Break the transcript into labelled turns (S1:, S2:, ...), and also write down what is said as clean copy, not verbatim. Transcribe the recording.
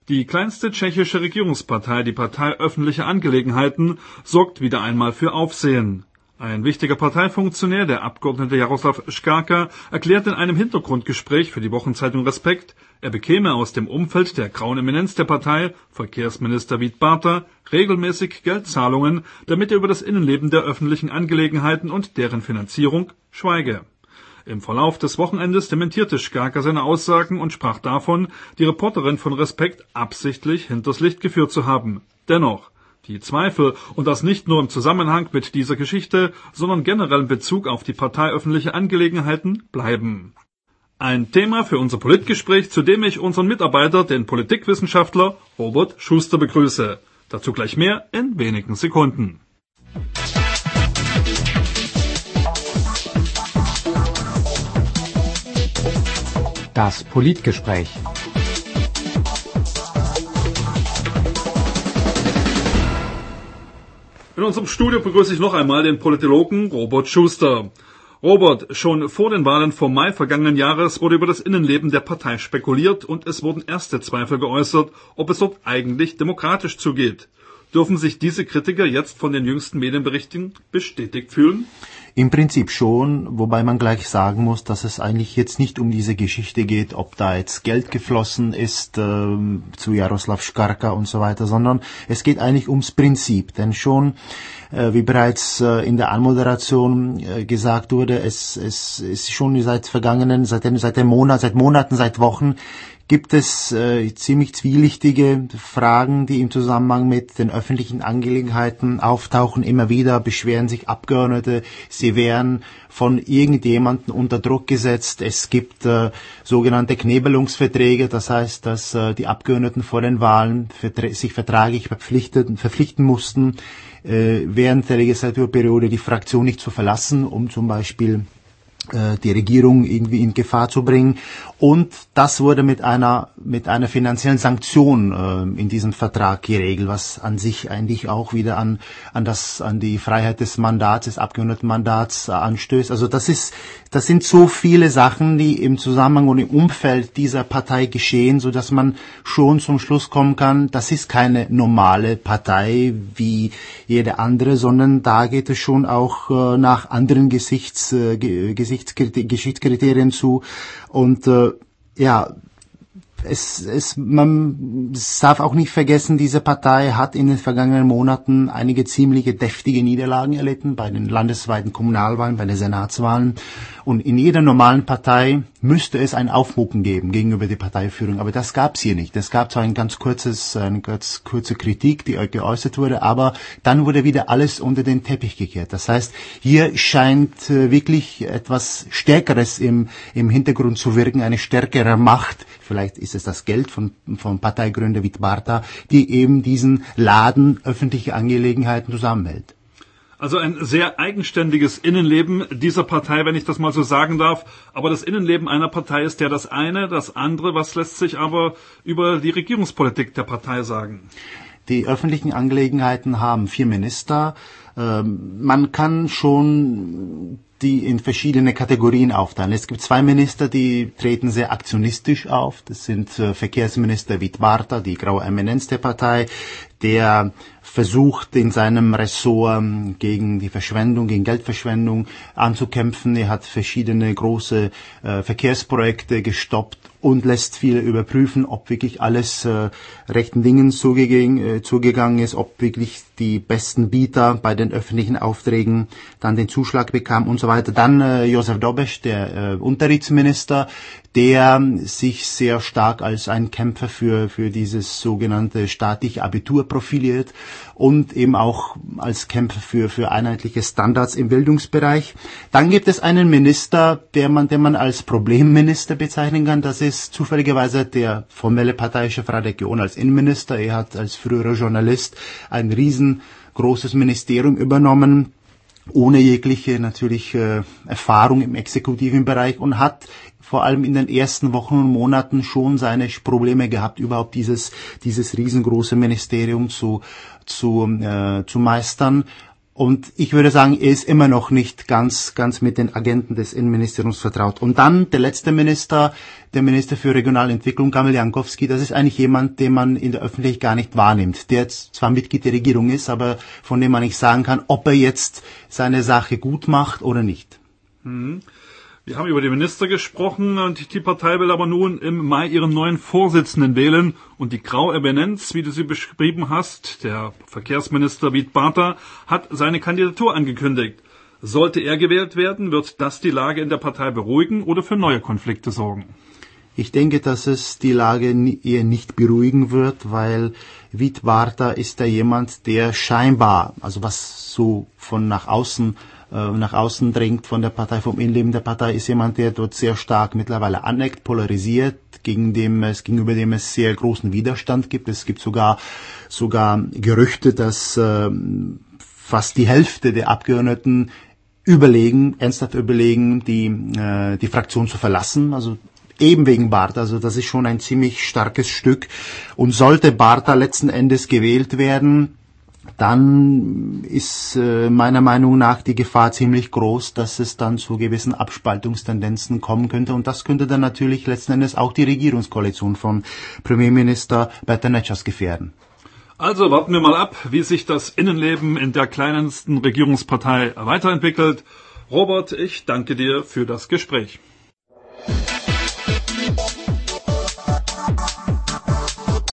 S1: Die kleinste tschechische Regierungspartei, die Partei Öffentliche Angelegenheiten, sorgt wieder einmal für Aufsehen. Ein wichtiger Parteifunktionär, der Abgeordnete Jaroslav Škarka, erklärt in einem Hintergrundgespräch für die Wochenzeitung Respekt, er bekäme aus dem Umfeld der grauen Eminenz der Partei, Verkehrsminister Vít Barta, regelmäßig Geldzahlungen, damit er über das Innenleben der öffentlichen Angelegenheiten und deren Finanzierung schweige. Im Verlauf des Wochenendes dementierte Škarka seine Aussagen und sprach davon, die Reporterin von Respekt absichtlich hinters Licht geführt zu haben. Dennoch, die Zweifel, und das nicht nur im Zusammenhang mit dieser Geschichte, sondern generell in Bezug auf die Partei Öffentliche Angelegenheiten, bleiben. Ein Thema für unser Politgespräch, zu dem ich unseren Mitarbeiter, den Politikwissenschaftler Robert Schuster, begrüße. Dazu gleich mehr in wenigen Sekunden.
S2: Das Politgespräch.
S1: In unserem Studio begrüße ich noch einmal den Politologen Robert Schuster. Robert, schon vor den Wahlen vom Mai vergangenen Jahres wurde über das Innenleben der Partei spekuliert und es wurden erste Zweifel geäußert, ob es dort eigentlich demokratisch zugeht. Dürfen sich diese Kritiker jetzt von den jüngsten Medienberichten bestätigt fühlen?
S3: Im Prinzip schon, wobei man gleich sagen muss, dass es eigentlich jetzt nicht um diese Geschichte geht, ob da jetzt Geld geflossen ist zu Jaroslav Škarka und so weiter, sondern es geht eigentlich ums Prinzip. Denn schon, wie bereits in der Anmoderation gesagt wurde, es ist schon seit Monaten, seit Wochen gibt es ziemlich zwielichtige Fragen, die im Zusammenhang mit den öffentlichen Angelegenheiten auftauchen. Immer wieder beschweren sich Abgeordnete, sie wären von irgendjemandem unter Druck gesetzt. Es gibt sogenannte Knebelungsverträge, das heißt, dass die Abgeordneten vor den Wahlen sich vertraglich verpflichten mussten, während der Legislaturperiode die Fraktion nicht zu verlassen, um zum Beispiel die Regierung irgendwie in Gefahr zu bringen. Und das wurde mit einer finanziellen Sanktion in diesem Vertrag geregelt, was an sich eigentlich auch wieder an die Freiheit des Mandats, des Abgeordnetenmandats anstößt. Also das sind so viele Sachen, die im Zusammenhang und im Umfeld dieser Partei geschehen, so dass man schon zum Schluss kommen kann, das ist keine normale Partei wie jede andere, sondern da geht es schon auch nach anderen Geschichtskriterien zu. Und man darf auch nicht vergessen, diese Partei hat in den vergangenen Monaten einige ziemliche deftige Niederlagen erlitten bei den landesweiten Kommunalwahlen, bei den Senatswahlen. Und in jeder normalen Partei müsste es ein Aufmucken geben gegenüber der Parteiführung. Aber das gab es hier nicht. Es gab zwar eine ganz kurze Kritik, die geäußert wurde, aber dann wurde wieder alles unter den Teppich gekehrt. Das heißt, hier scheint wirklich etwas Stärkeres im Hintergrund zu wirken, eine stärkere Macht. Vielleicht ist es das Geld vom Parteigründer Vít Barta, die eben diesen Laden öffentliche Angelegenheiten zusammenhält.
S1: Also ein sehr eigenständiges Innenleben dieser Partei, wenn ich das mal so sagen darf. Aber das Innenleben einer Partei ist ja das eine, das andere. Was lässt sich aber über die Regierungspolitik der Partei sagen?
S3: Die öffentlichen Angelegenheiten haben 4 Minister. Man kann schon die in verschiedene Kategorien aufteilen. Es gibt 2 Minister, die treten sehr aktionistisch auf. Das sind Verkehrsminister Vít Barta, die graue Eminenz der Partei, der versucht in seinem Ressort gegen die Verschwendung, gegen Geldverschwendung anzukämpfen. Er hat verschiedene große Verkehrsprojekte gestoppt und lässt viele überprüfen, ob wirklich alles rechten Dingen zugegangen ist, ob wirklich die besten Bieter bei den öffentlichen Aufträgen dann den Zuschlag bekamen und so weiter. Dann Josef Dobeš, der Unterrichtsminister, der sich sehr stark als ein Kämpfer für dieses sogenannte staatliche Abitur profiliert und eben auch als Kämpfer für einheitliche Standards im Bildungsbereich. Dann gibt es einen Minister, den man als Problemminister bezeichnen kann. Das ist zufälligerweise der formelle Parteichef Radek John als Innenminister. Er hat als früherer Journalist ein riesengroßes Ministerium übernommen, ohne jegliche natürlich Erfahrung im exekutiven Bereich und hat vor allem in den ersten Wochen und Monaten schon seine Probleme gehabt, überhaupt dieses riesengroße Ministerium zu meistern. Und ich würde sagen, er ist immer noch nicht ganz mit den Agenten des Innenministeriums vertraut. Und dann der letzte Minister, der Minister für Regionalentwicklung, Kamil Jankowski, das ist eigentlich jemand, den man in der Öffentlichkeit gar nicht wahrnimmt, der jetzt zwar Mitglied der Regierung ist, aber von dem man nicht sagen kann, ob er jetzt seine Sache gut macht oder nicht.
S1: Wir haben über die Minister gesprochen und die Partei will aber nun im Mai ihren neuen Vorsitzenden wählen und die graue Eminenz, wie du sie beschrieben hast, der Verkehrsminister Wiet Bartha, hat seine Kandidatur angekündigt. Sollte er gewählt werden, wird das die Lage in der Partei beruhigen oder für neue Konflikte sorgen?
S3: Ich denke, dass es die Lage eher nicht beruhigen wird, weil Wiet Bartha ist da jemand, der scheinbar, also was so von nach außen drängt von der Partei, vom Innenleben der Partei, ist jemand, der dort sehr stark mittlerweile aneckt, polarisiert, gegenüber dem es sehr großen Widerstand gibt. Es gibt sogar Gerüchte, dass fast die Hälfte der Abgeordneten ernsthaft überlegen, die Fraktion zu verlassen, also eben wegen Bartha, also das ist schon ein ziemlich starkes Stück. Und sollte Bartha letzten Endes gewählt werden, dann ist meiner Meinung nach die Gefahr ziemlich groß, dass es dann zu gewissen Abspaltungstendenzen kommen könnte. Und das könnte dann natürlich letzten Endes auch die Regierungskoalition von Premierminister Peter Nečas gefährden.
S1: Also warten wir mal ab, wie sich das Innenleben in der kleinsten Regierungspartei weiterentwickelt. Robert, ich danke dir für das Gespräch.